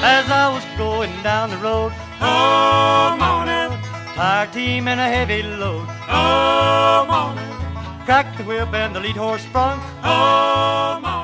as I was going down the road. Oh, morning, Tired team and a heavy load. oh, morning, Cracked the whip and the lead horse sprung. oh, morning.